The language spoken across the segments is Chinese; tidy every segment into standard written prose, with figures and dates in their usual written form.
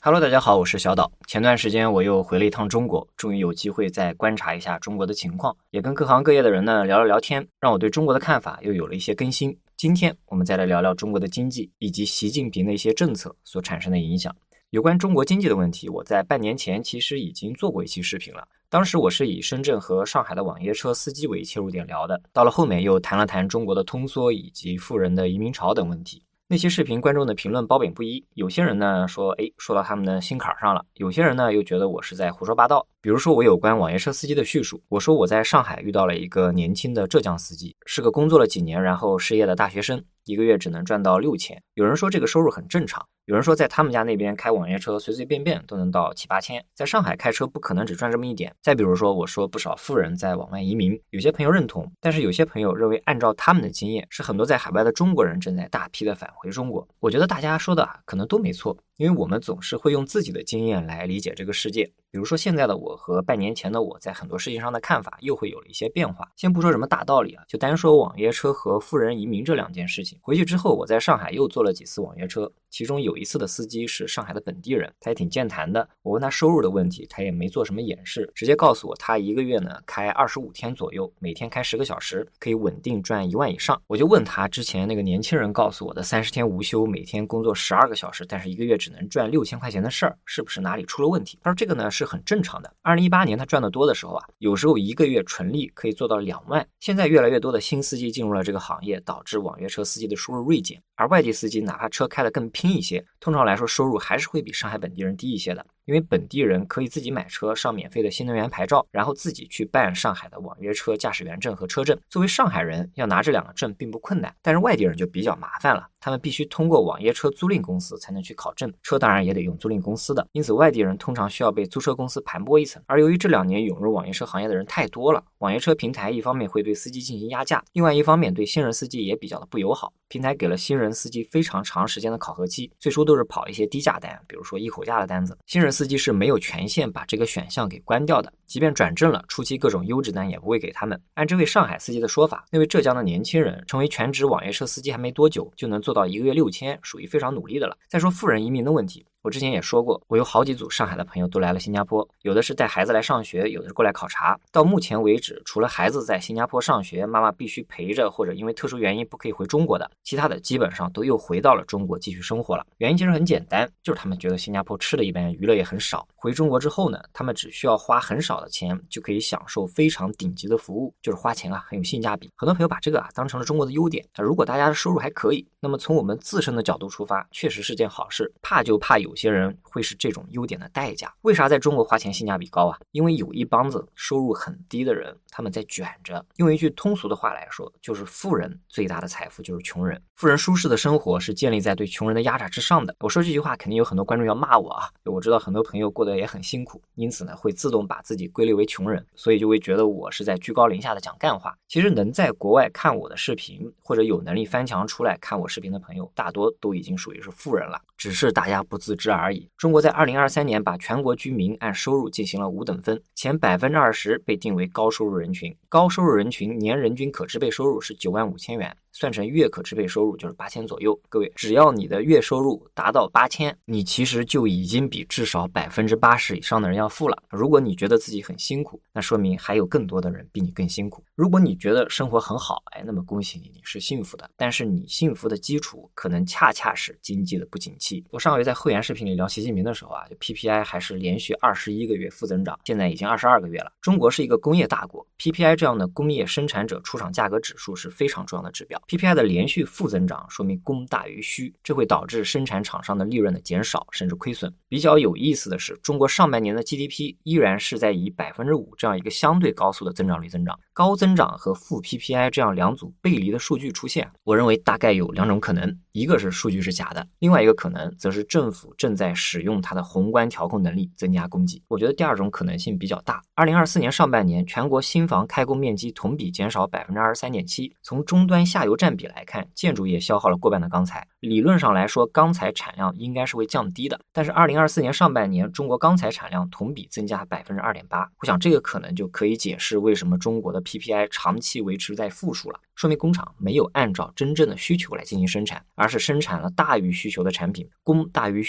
Hello，大家好，我是小岛。前段时间我又回了一趟中国，终于有机会再观察一下中国的情况，也跟各行各业的人呢聊了聊天，让我对中国的看法又有了一些更新。今天我们再来聊聊中国的经济以及习近平的一些政策所产生的影响。有关中国经济的问题，我在半年前其实已经做过一期视频了。当时我是以深圳和上海的网约车司机为切入点聊的，到了后面又谈了谈中国的通缩以及富人的移民潮等问题。那期视频观众的评论褒贬不一，有些人呢说说到他们的心坎上了，有些人呢又觉得我是在胡说八道。比如说我有关网约车司机的叙述，我说我在上海遇到了一个年轻的浙江司机，是个工作了几年然后失业的大学生，一个月只能赚到6000。有人说这个收入很正常，有人说在他们家那边开网约车随随便便都能到7、8千，在上海开车不可能只赚这么一点。再比如说我说不少富人在往外移民，有些朋友认同，但是有些朋友认为按照他们的经验，是很多在海外的中国人正在大批的返回中国。我觉得大家说的可能都没错，因为我们总是会用自己的经验来理解这个世界。比如说现在的我和半年前的我在很多事情上的看法又会有了一些变化。先不说什么大道理就单说网约车和富人移民这两件事情。回去之后我在上海又做了几次网约车，其中有一次的司机是上海的本地人，他也挺健谈的。我问他收入的问题，他也没做什么掩饰，直接告诉我他一个月呢开25天左右，每天开10个小时，可以稳定赚1万以上。我就问他之前那个年轻人告诉我的30天无休，每天工作12个小时，但是一个月只能赚6000块钱的事儿，是不是哪里出了问题？他说这个呢是很正常的。2018年他赚得多的时候有时候一个月纯利可以做到2万。现在越来越多的新司机进入了这个行业，导致网约车司机的收入锐减，而外地司机哪怕车开得更拼一些，通常来说收入还是会比上海本地人低一些的。因为本地人可以自己买车，上免费的新能源牌照，然后自己去办上海的网约车驾驶员证和车证。作为上海人要拿这2个证并不困难，但是外地人就比较麻烦了，他们必须通过网约车租赁公司才能去考证，车当然也得用租赁公司的，因此外地人通常需要被租车公司盘剥一层。而由于这2年涌入网约车行业的人太多了，网约车平台一方面会对司机进行压价，另外一方面对新人司机也比较的不友好。平台给了新人司机非常长时间的考核期，最初都是跑一些低价单，比如说1口价的单子，新人司机是没有权限把这个选项给关掉的，即便转正了，初期各种优质单也不会给他们。按这位上海司机的说法，那位浙江的年轻人成为全职网约车司机还没多久，就能做到一个月6000，属于非常努力的了。再说富人移民的问题，我之前也说过，我有好几组上海的朋友都来了新加坡，有的是带孩子来上学，有的是过来考察。到目前为止，除了孩子在新加坡上学，妈妈必须陪着，或者因为特殊原因不可以回中国的，其他的基本上都又回到了中国继续生活了。原因其实很简单，就是他们觉得新加坡吃的一般，娱乐也很少。回中国之后呢，他们只需要花很少的钱就可以享受非常顶级的服务，就是花钱很有性价比。很多朋友把这个当成了中国的优点。如果大家的收入还可以，那么从我们自身的角度出发，确实是件好事。怕就怕有些人会是这种优点的代价。为啥在中国花钱性价比高因为有一帮子收入很低的人，他们在卷着。用一句通俗的话来说，就是富人最大的财富就是穷人。富人舒适的生活是建立在对穷人的压榨之上的。我说这句话肯定有很多观众要骂我我知道很多朋友过得也很辛苦，因此呢会自动把自己归类为穷人，所以就会觉得我是在居高临下的讲干话。其实能在国外看我的视频，或者有能力翻墙出来看我视频的朋友，大多都已经属于是富人了，只是大家不自知而已。中国在2023年把全国居民按收入进行了5等分，前20%被定为高收入人群，高收入人群年人均可支配收入是95000元，算成月可支配收入就是8000左右。各位，只要你的月收入达到8000，你其实就已经比至少80%以上的人要富了。如果你觉得自己很辛苦，那说明还有更多的人比你更辛苦。如果你觉得生活很好，那么恭喜你，你是幸福的。但是你幸福的基础可能恰恰是经济的不景气。我上回在会员视频里聊习近平的时候就 PPI 还是连续21个月负增长，现在已经22个月了。中国是一个工业大国， PPI 这样的工业生产者出厂价格指数是非常重要的指标。PPI 的连续负增长说明供大于需，这会导致生产厂商的利润的减少甚至亏损。比较有意思的是，中国上半年的 GDP 依然是在以 5% 这样一个相对高速的增长率增长。高增长和负 PPI 这样2组背离的数据出现，我认为大概有2种可能，一个是数据是假的，另外一个可能则是政府正在使用它的宏观调控能力增加供给。我觉得第2种可能性比较大。2024年上半年全国新房开工面积同比减少 23.7%， 从终端下游占比来看，建筑业消耗了过半的钢材，理论上来说钢材产量应该是会降低的，但是2024年上半年中国钢材产量同比增加 2.8%， 我想这个可能就可以解释为什么中国的 PPI 长期维持在负数了，说明工厂没有按照真正的需求来进行生产，而是生产了大于需求的产品，供大于需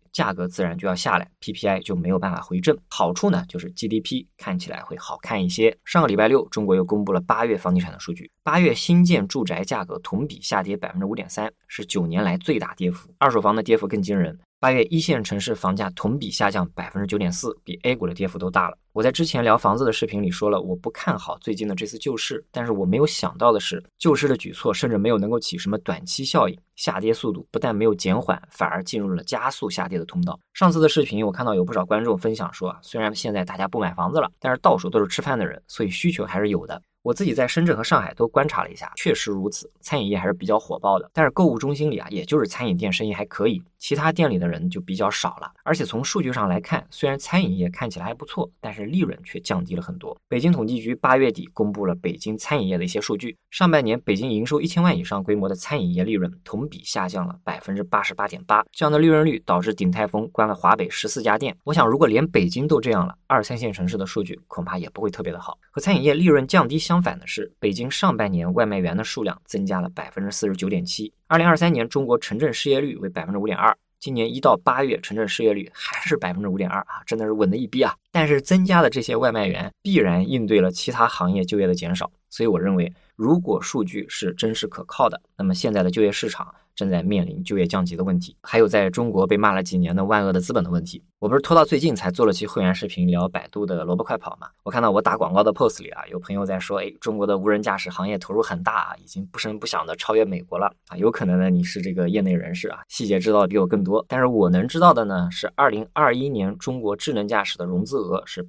价格自然就要下来， PPI 就没有办法回正。好处呢就是 GDP 看起来会好看一些。上个礼拜六，中国又公布了8月房地产的数据，8月新建住宅价格同比下跌 5.3%， 是9年来最大跌幅，二手房的跌幅更惊人。8月一线城市房价同比下降 9.4%， 比 A 股的跌幅都大了。我在之前聊房子的视频里说了，我不看好最近的这次救市，但是我没有想到的是，救市的举措甚至没有能够起什么短期效应，下跌速度不但没有减缓，反而进入了加速下跌的通道。上次的视频我看到有不少观众分享说，虽然现在大家不买房子了，但是到处都是吃饭的人，所以需求还是有的。我自己在深圳和上海都观察了一下，确实如此，餐饮业还是比较火爆的。但是购物中心里啊，也就是餐饮店生意还可以，其他店里的人就比较少了。而且从数据上来看，虽然餐饮业看起来还不错，但是利润却降低了很多。北京统计局8月底公布了北京餐饮业的一些数据，上半年北京营收1000万以上规模的餐饮业利润同比下降了 88.8%， 这样的利润率导致鼎泰丰关了华北14家店。我想如果连北京都这样了，2、3线城市的数据恐怕也不会特别的好。和餐饮业利润降低相反的是，北京上半年外卖员的数量增加了 49.7%。 2023年中国城镇失业率为 5.2%， 今年1到8月城镇失业率还是 5.2% 啊，真的是稳的一逼啊。但是增加的这些外卖员必然应对了其他行业就业的减少，所以我认为如果数据是真实可靠的，那么现在的就业市场正在面临就业降级的问题，还有在中国被骂了几年的万恶的资本的问题。我不是拖到最近才做了期会员视频聊百度的萝卜快跑嘛？我看到我打广告的 post 里啊，有朋友在说，中国的无人驾驶行业投入很大啊，已经不声不响的超越美国了啊。有可能呢你是这个业内人士啊，细节知道的比我更多。但是我能知道的呢是2021年中国智能驾驶的融资额是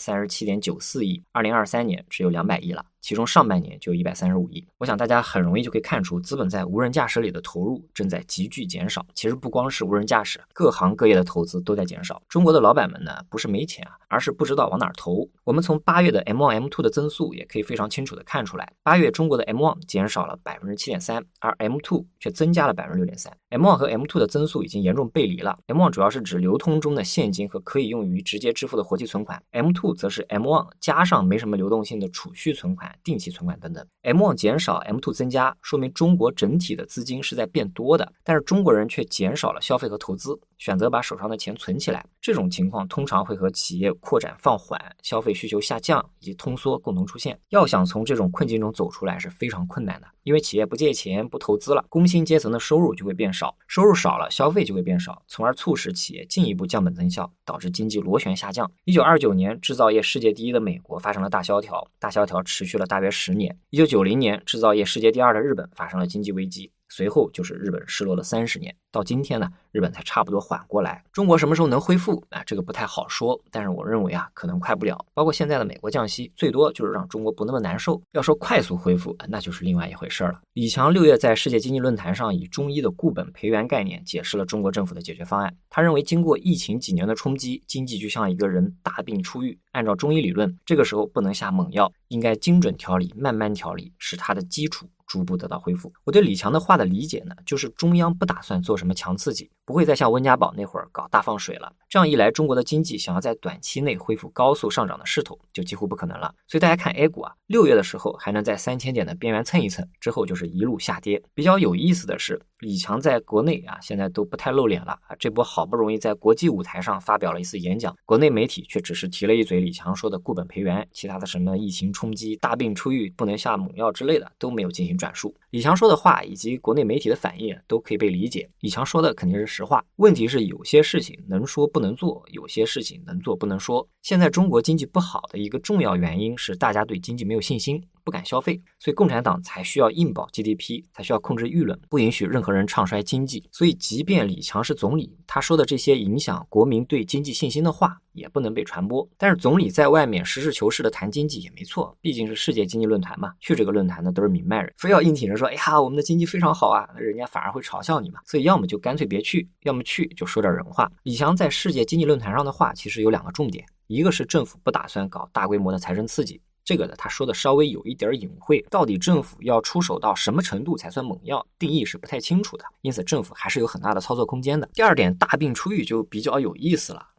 837.94亿，2023年只有200亿了。其中上半年就135亿，我想大家很容易就可以看出，资本在无人驾驶里的投入正在急剧减少。其实不光是无人驾驶，各行各业的投资都在减少。中国的老板们呢，不是没钱啊，而是不知道往哪儿投。我们从8月的 M1、M2 的增速也可以非常清楚的看出来，8月中国的 M1 减少了 7.3%， 而 M2 却增加了 6.3%。M1 和 M2 的增速已经严重背离了。M1 主要是指流通中的现金和可以用于直接支付的活期存款， M2 则是 M1 加上没什么流动性的储蓄存款、定期存款等等。M1 减少 M2 增加，说明中国整体的资金是在变多的，但是中国人却减少了消费和投资，选择把手上的钱存起来。这种情况通常会和企业扩展放缓、消费需求下降以及通缩共同出现。要想从这种困境中走出来是非常困难的，因为企业不借钱、不投资了，工薪阶层的收入就会变少，收入少了，消费就会变少，从而促使企业进一步降本增效，导致经济螺旋下降。1929年，制造业世界第一的美国发生了大萧条，大萧条持续了大约10年。1990年，制造业世界第二的日本发生了经济危机，随后就是日本失落了30年，到今天呢，日本才差不多缓过来。中国什么时候能恢复啊？这个不太好说，但是我认为啊，可能快不了。包括现在的美国降息，最多就是让中国不那么难受。要说快速恢复，那就是另外一回事了。李强6月在世界经济论坛上以中医的固本培元概念解释了中国政府的解决方案。他认为，经过疫情几年的冲击，经济就像一个人大病初愈，按照中医理论，这个时候不能下猛药，应该精准调理、慢慢调理，使它的基础逐步得到恢复。我对李强的话的理解呢，就是中央不打算做什么强刺激，不会再像温家宝那会儿搞大放水了。这样一来，中国的经济想要在短期内恢复高速上涨的势头就几乎不可能了。所以大家看 A 股啊，6月的时候还能在3000点的边缘蹭一蹭，之后就是一路下跌。比较有意思的是，李强在国内啊现在都不太露脸了啊，这波好不容易在国际舞台上发表了一次演讲，国内媒体却只是提了一嘴李强说的固本培元，其他的什么疫情冲击、大病初愈、不能下猛药之类的都没有进行转述。李强说的话以及国内媒体的反应都可以被理解，李强说的肯定是实话，问题是有些事情能说不能做，有些事情能做不能说。现在中国经济不好的一个重要原因是大家对经济没有信心，不敢消费，所以共产党才需要硬保 GDP， 才需要控制舆论，不允许任何人唱衰经济。所以即便李强是总理，他说的这些影响国民对经济信心的话也不能被传播。但是总理在外面实事求是的谈经济也没错，毕竟是世界经济论坛嘛，去这个论坛的都是明白人，非要硬挺着说哎呀我们的经济非常好啊，那人家反而会嘲笑你嘛。所以要么就干脆别去，要么去就说点人话。李强在世界经济论坛上的话其实有2个重点，一个是政府不打算搞大规模的财政刺激，这个呢他说的稍微有一点隐晦，到底政府要出手到什么程度才算猛药，定义是不太清楚的，因此政府还是有很大的操作空间的。第二点，大病初愈就比较有意思了。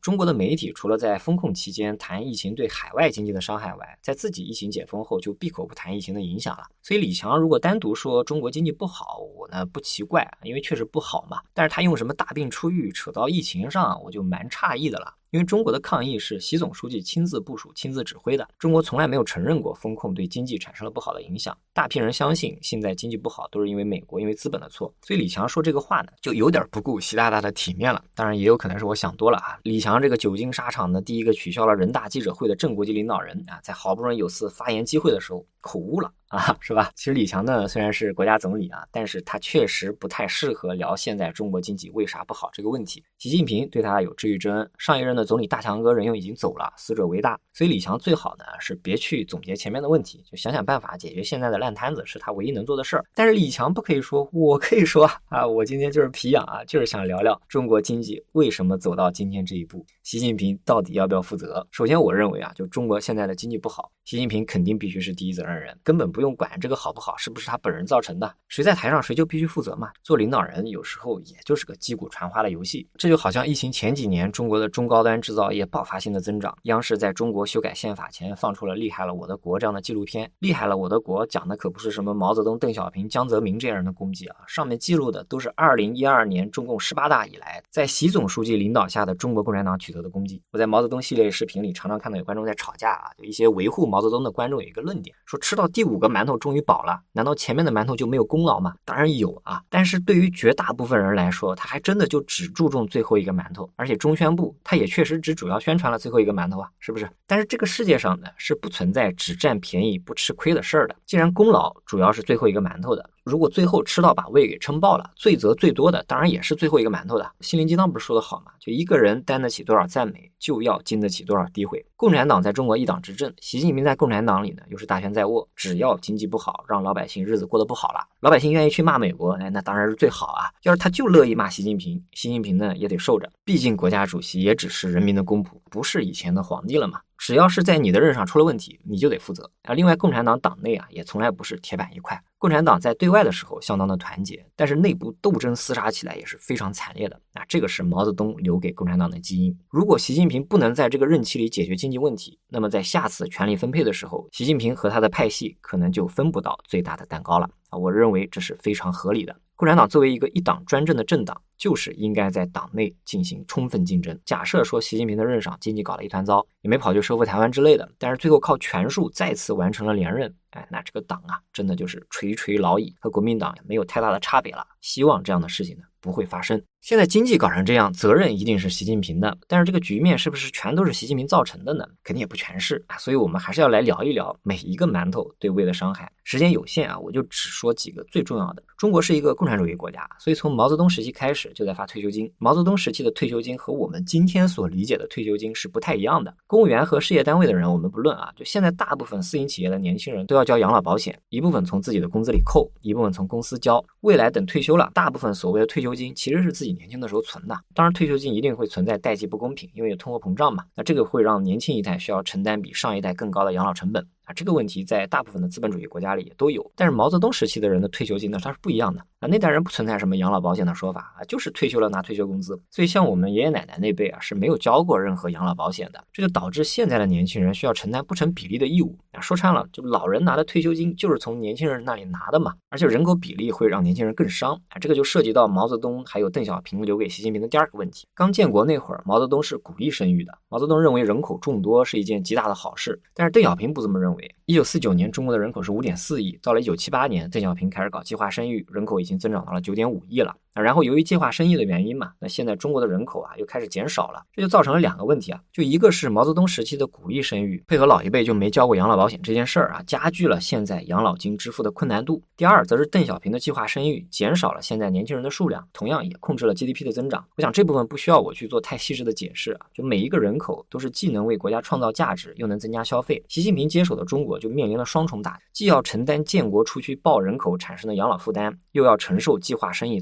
中国的媒体除了在封控期间谈疫情对海外经济的伤害外，在自己疫情解封后就闭口不谈疫情的影响了。所以李强如果单独说中国经济不好，我呢不奇怪，因为确实不好嘛。但是他用什么大病初愈扯到疫情上，我就蛮诧异的了。因为中国的抗疫是习总书记亲自部署、亲自指挥的，中国从来没有承认过风控对经济产生了不好的影响。大批人相信现在经济不好都是因为美国、因为资本的错，所以李强说这个话呢，就有点不顾习大大的体面了。当然也有可能是我想多了啊。李强这个久经沙场的第一个取消了人大记者会的正国级领导人啊，在好不容易有次发言机会的时候口误了啊，是吧？其实李强呢虽然是国家总理啊，但是他确实不太适合聊现在中国经济为啥不好这个问题。习近平对他有知遇之恩，上一任的总理大强哥人又已经走了，死者为大，所以李强最好呢是别去总结前面的问题，就想想办法解决现在的烂摊子，是他唯一能做的事儿。但是李强不可以说，我可以说啊，我今天就是皮痒啊，就是想聊聊中国经济为什么走到今天这一步，习近平到底要不要负责？首先我认为啊，就中国现在的经济不好，习近平肯定必须是第一责任人，根本不用管这个好不好是不是他本人造成的，谁在台上谁就必须负责嘛。做领导人有时候也就是个击鼓传花的游戏。这就好像疫情前几年中国的中高端制造业爆发性的增长，央视在中国修改宪法前放出了厉害了我的国这样的纪录片。厉害了我的国讲的可不是什么毛泽东、邓小平、江泽民这样人的功绩啊，上面记录的都是2012年中共18大以来在习总书记领导下的中国共产党取得的功绩。我在毛泽东系列视频里常常看到有观众在吵架啊，就一些维护毛泽东的观众有一个论点，说吃到第5个馒头终于饱了，难道前面的馒头就没有功劳吗？当然有啊，但是对于绝大部分人来说，他还真的就只注重最后一个馒头，而且中宣部他也确实只主要宣传了最后一个馒头啊，是不是？但是这个世界上呢是不存在只占便宜不吃亏的事儿的。既然功劳主要是最后一个馒头的，如果最后吃到把胃给撑爆了，罪责最多的当然也是最后一个馒头的。心灵鸡汤不是说的好吗？就一个人担得起多少赞美，就要经得起多少诋毁。共产党在中国一党执政，习近平在共产党里呢又是大权在握，只要经济不好，让老百姓日子过得不好了，老百姓愿意去骂美国，那当然是最好啊。要是他就乐意骂习近平，习近平呢也得受着，毕竟国家主席也只是人民的公仆，不是以前的皇帝了嘛。只要是在你的任上出了问题，你就得负责啊。另外，共产党党内啊也从来不是铁板一块。共产党在对外的时候相当的团结，但是内部斗争厮杀起来也是非常惨烈的。这个是毛泽东留给共产党的基因。如果习近平不能在这个任期里解决经济问题，那么在下次权力分配的时候，习近平和他的派系可能就分不到最大的蛋糕了。我认为这是非常合理的。共产党作为一个一党专政的政党，就是应该在党内进行充分竞争。假设说习近平的任上经济搞了一团糟，也没跑去收复台湾之类的，但是最后靠权术再次完成了连任，那这个党啊真的就是垂垂老矣，和国民党也没有太大的差别了。希望这样的事情呢不会发生。现在经济搞成这样，责任一定是习近平的，但是这个局面是不是全都是习近平造成的呢？肯定也不全是，所以我们还是要来聊一聊每一个馒头对胃的伤害。时间有限啊，我就只说几个最重要的。中国是一个共产主义国家，所以从毛泽东时期开始就在发退休金。毛泽东时期的退休金和我们今天所理解的退休金是不太一样的。公务员和事业单位的人我们不论啊，就现在大部分私营企业的年轻人都要交养老保险，一部分从自己的工资里扣，一部分从公司交。未来等退休了，大部分所谓的退休金其实是自己年轻的时候存的。当然退休金一定会存在代际不公平，因为有通货膨胀嘛，那这个会让年轻一代需要承担比上一代更高的养老成本。这个问题在大部分的资本主义国家里也都有，但是毛泽东时期的人的退休金呢，它是不一样的啊。那代人不存在什么养老保险的说法啊，就是退休了拿退休工资。所以像我们爷爷奶奶那辈啊，是没有交过任何养老保险的，这就导致现在的年轻人需要承担不成比例的义务啊。说穿了，就老人拿的退休金就是从年轻人那里拿的嘛，而且人口比例会让年轻人更伤啊。这个就涉及到毛泽东还有邓小平留给习近平的第二个问题。刚建国那会儿，毛泽东是鼓励生育的，毛泽东认为人口众多是一件极大的好事，但是邓小平不这么认为。1949年中国的人口是 5.4 亿，到了1978年邓小平开始搞计划生育，人口已经增长到了 9.5 亿了。然后由于计划生育的原因嘛，那现在中国的人口又开始减少了，这就造成了2个问题啊。就一个是毛泽东时期的鼓励生育，配合老一辈就没交过养老保险这件事儿加剧了现在养老金支付的困难度。第二则是邓小平的计划生育减少了现在年轻人的数量，同样也控制了 GDP 的增长。我想这部分不需要我去做太细致的解释就每一个人口都是既能为国家创造价值，又能增加消费。习近平接手的中国就面临了双重打击，既要承担建国初期爆人口产生的养老负担，又要承受计划生育造成的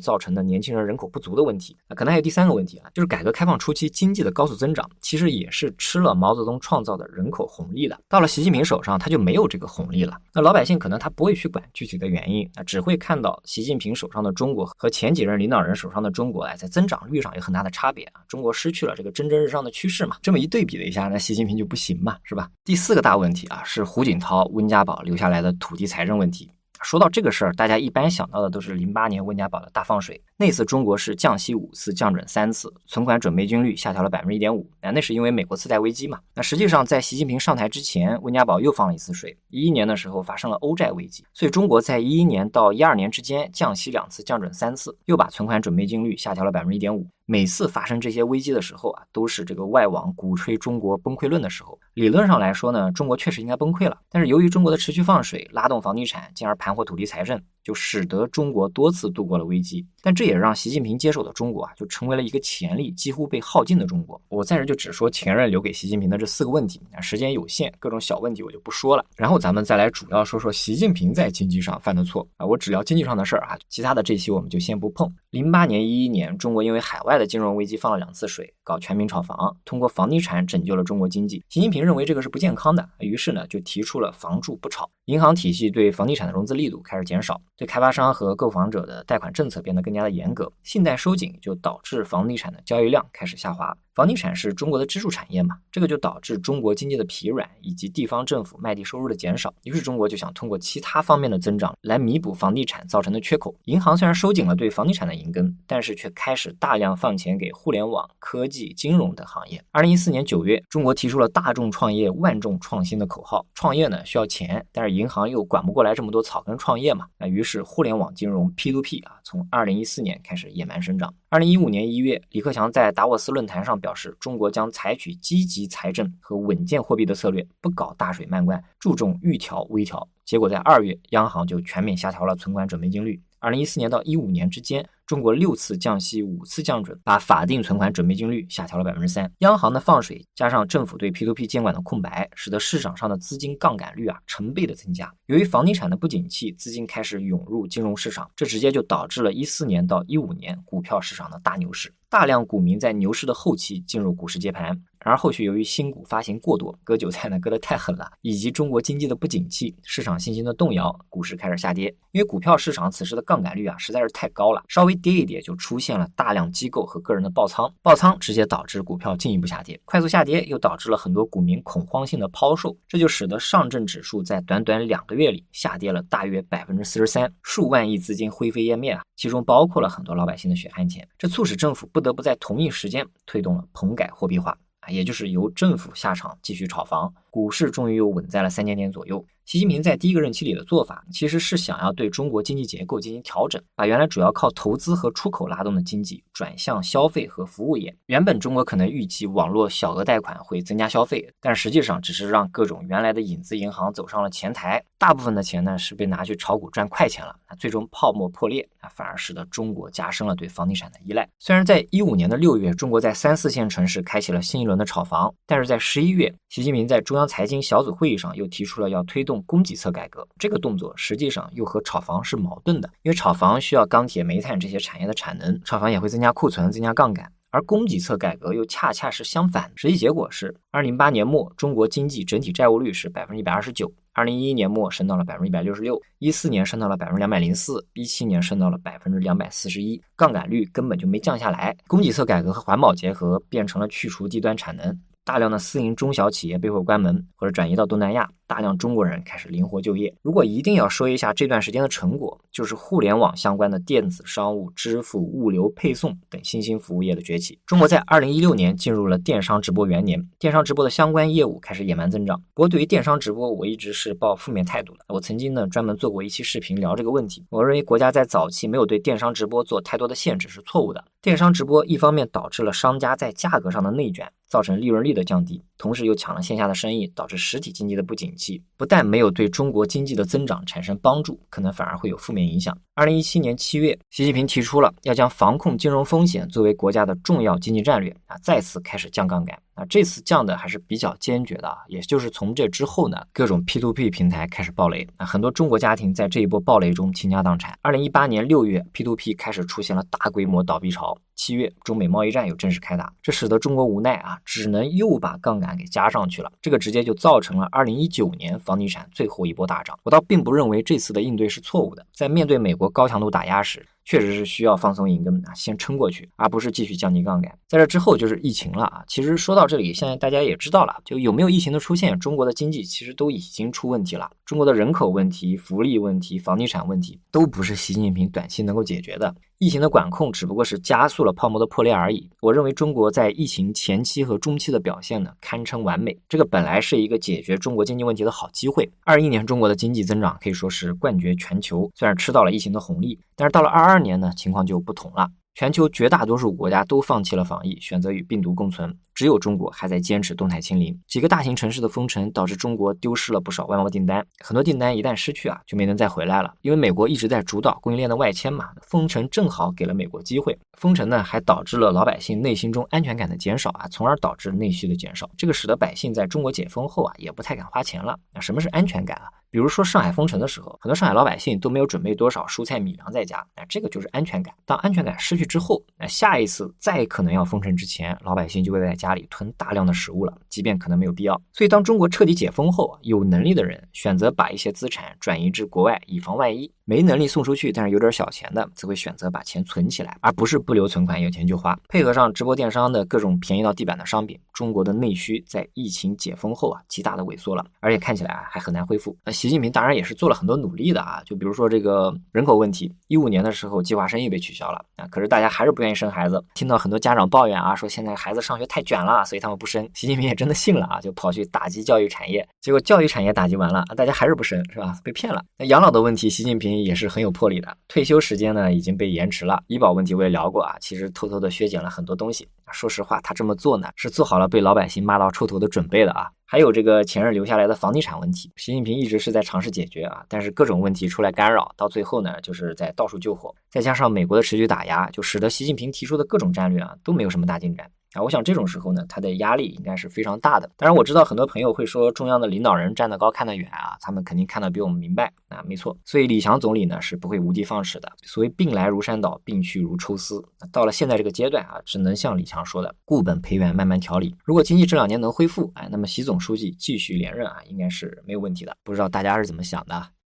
的年轻人人口不足的问题。可能还有第三个问题啊，就是改革开放初期经济的高速增长，其实也是吃了毛泽东创造的人口红利的。到了习近平手上，他就没有这个红利了。那老百姓可能他不会去管具体的原因，只会看到习近平手上的中国和前几任领导人手上的中国在增长率上有很大的差别啊，中国失去了这个蒸蒸日上的趋势嘛。这么一对比了一下，那习近平就不行嘛，是吧？第四个大问题啊，是胡锦涛、温家宝留下来的土地财政问题。说到这个事儿，大家一般想到的都是08年温家宝的大放水，那次中国是降息5次，降准3次，存款准备金率下调了 1.5%， 那是因为美国次贷危机嘛。那实际上在习近平上台之前，温家宝又放了一次水，11年的时候发生了欧债危机，所以中国在11年到12年之间降息2次，降准3次，又把存款准备金率下调了 1.5%。每次发生这些危机的时候啊，都是这个外网鼓吹中国崩溃论的时候。理论上来说呢，中国确实应该崩溃了，但是由于中国的持续放水，拉动房地产，进而盘活土地财政，就使得中国多次度过了危机。但这也让习近平接手的中国就成为了一个潜力几乎被耗尽的中国。我暂时就只说前任留给习近平的这4个问题，时间有限，各种小问题我就不说了。然后咱们再来主要说说习近平在经济上犯的错我只聊经济上的事儿其他的这期我们就先不碰。08年、11年，中国因为海外的金融危机放了2次水，搞全民炒房，通过房地产拯救了中国经济。习近平认为这个是不健康的，于是呢就提出了房住不炒，银行体系对房地产的融资力度开始减少，对开发商和购房者的贷款政策变得更加的严格，信贷收紧就导致房地产的交易量开始下滑。房地产是中国的支柱产业嘛，这个就导致中国经济的疲软以及地方政府卖地收入的减少，于是中国就想通过其他方面的增长来弥补房地产造成的缺口。银行虽然收紧了对房地产的银根，但是却开始大量放钱给互联网、科技、金融等行业。2014年9月，中国提出了大众创业、万众创新的口号。创业呢需要钱，但是银行又管不过来这么多草根创业嘛，于是互联网金融 P2P 从2014年开始野蛮生长。2015年1月，李克强在达沃斯论坛上表示，中国将采取积极财政和稳健货币的策略，不搞大水漫灌，注重预调微调。结果在2月，央行就全面下调了存款准备金率。2014年到15年之间，中国6次降息5次降准，把法定存款准备金率下调了 3%。央行的放水加上政府对 P2P 监管的空白，使得市场上的资金杠杆率成倍的增加。由于房地产的不景气，资金开始涌入金融市场，这直接就导致了14年到15年股票市场的大牛市。大量股民在牛市的后期进入股市接盘，然而后续由于新股发行过多，割韭菜呢割得太狠了，以及中国经济的不景气，市场信心的动摇，股市开始下跌。因为股票市场此时的杠杆率实在是太高了，稍微跌一跌就出现了大量机构和个人的爆仓，爆仓直接导致股票进一步下跌，快速下跌又导致了很多股民恐慌性的抛售，这就使得上证指数在短短2个月里下跌了大约 43%， 数万亿资金灰飞烟灭其中包括了很多老百姓的血汗钱。这促使政府不得不在同一时间推动了棚改货币化，也就是由政府下场继续炒房，股市终于又稳在了3000点左右。习近平在第一个任期里的做法，其实是想要对中国经济结构进行调整，把原来主要靠投资和出口拉动的经济转向消费和服务业。原本中国可能预计网络小额贷款会增加消费，但实际上只是让各种原来的影子银行走上了前台，大部分的钱呢是被拿去炒股赚快钱了，最终泡沫破裂，反而使得中国加深了对房地产的依赖。虽然在15年的6月，中国在3、4线城市开启了新一轮的炒房，但是在11月，习近平在中央财经小组会议上又提出了要推动供给侧改革，这个动作实际上又和炒房是矛盾的，因为炒房需要钢铁、煤炭这些产业的产能，炒房也会增加库存、增加杠杆，而供给侧改革又恰恰是相反。实际结果是2008年末，中国经济整体债务率是 129%， 2011年末升到了 166%， 14年升到了 204%， 17年升到了 241%， 杠杆率根本就没降下来。供给侧改革和环保结合，变成了去除低端产能，大量的私营中小企业被迫关门或者转移到东南亚，大量中国人开始灵活就业。如果一定要说一下这段时间的成果，就是互联网相关的电子商务、支付、物流、配送等新兴服务业的崛起。中国在2016年进入了电商直播元年，电商直播的相关业务开始野蛮增长。不过对于电商直播，我一直是抱负面态度的。我曾经呢专门做过一期视频聊这个问题。我认为国家在早期没有对电商直播做太多的限制是错误的。电商直播一方面导致了商家在价格上的内卷，造成利润率的降低，同时又抢了线下的生意，导致实体经济的不景气，不但没有对中国经济的增长产生帮助，可能反而会有负面影响。2017年7月，习近平提出了要将防控金融风险作为国家的重要经济战略，再次开始降杠杆。 这次降的还是比较坚决的，也就是从这之后呢，各种 P2P 平台开始暴雷，很多中国家庭在这一波暴雷中倾家荡产。2018年6月 P2P 开始出现了大规模倒闭潮，7月中美贸易战又正式开打，这使得中国无奈只能又把杠杆给加上去了，这个直接就造成了2019年房地产最后一波大涨。我倒并不认为这次的应对是错误的，在面对美国高强度打压时，确实是需要放松银根先撑过去，而不是继续降低杠杆。在这之后就是疫情了其实说到这里，现在大家也知道了，就有没有疫情的出现，中国的经济其实都已经出问题了。中国的人口问题、福利问题、房地产问题都不是习近平短期能够解决的。疫情的管控只不过是加速了泡沫的破裂而已。我认为中国在疫情前期和中期的表现呢，堪称完美。这个本来是一个解决中国经济问题的好机会。21年中国的经济增长可以说是冠绝全球，虽然吃到了疫情的红利，但是到了22年呢，情况就不同了。全球绝大多数国家都放弃了防疫，选择与病毒共存，只有中国还在坚持动态清零。几个大型城市的封城导致中国丢失了不少外贸订单，很多订单一旦失去就没能再回来了。因为美国一直在主导供应链的外迁嘛，封城正好给了美国机会。封城呢，还导致了老百姓内心中安全感的减少从而导致内需的减少。这个使得百姓在中国解封后也不太敢花钱了。那什么是安全感比如说上海封城的时候，很多上海老百姓都没有准备多少蔬菜米粮在家，这个就是安全感。当安全感失去之后，下一次再可能要封城之前，老百姓就会在家里囤大量的食物了，即便可能没有必要。所以当中国彻底解封后，有能力的人选择把一些资产转移至国外，以防万一。没能力送出去但是有点小钱的，则会选择把钱存起来，而不是不留存款，有钱就花。配合上直播电商的各种便宜到地板的商品，中国的内需在疫情解封后极大的萎缩了，而且看起来还很难恢复。习近平当然也是做了很多努力的就比如说这个人口问题，15年的时候计划生育被取消了可是大家还是不愿意生孩子。听到很多家长抱怨说现在孩子上学太卷了，所以他们不生。习近平也真的信了就跑去打击教育产业，结果教育产业打击完了，大家还是不生，是吧？被骗了。那养老的问题，习近平也是很有魄力的。退休时间呢已经被延迟了，医保问题我也聊过其实偷偷的削减了很多东西。说实话，他这么做呢，是做好了被老百姓骂到臭头的准备的还有这个前任留下来的房地产问题，习近平一直是在尝试解决但是各种问题出来干扰，到最后呢就是在到处救火。再加上美国的持续打压，就使得习近平提出的各种战略都没有什么大进展我想这种时候呢，他的压力应该是非常大的。当然我知道很多朋友会说中央的领导人站得高看得远他们肯定看得比我们明白没错。所以李强总理呢是不会无的放矢的。所谓病来如山倒，病去如抽丝，到了现在这个阶段只能像李强说的，固本培元，慢慢调理。如果经济这2年能恢复那么习总书记继续连任应该是没有问题的。不知道大家是怎么想的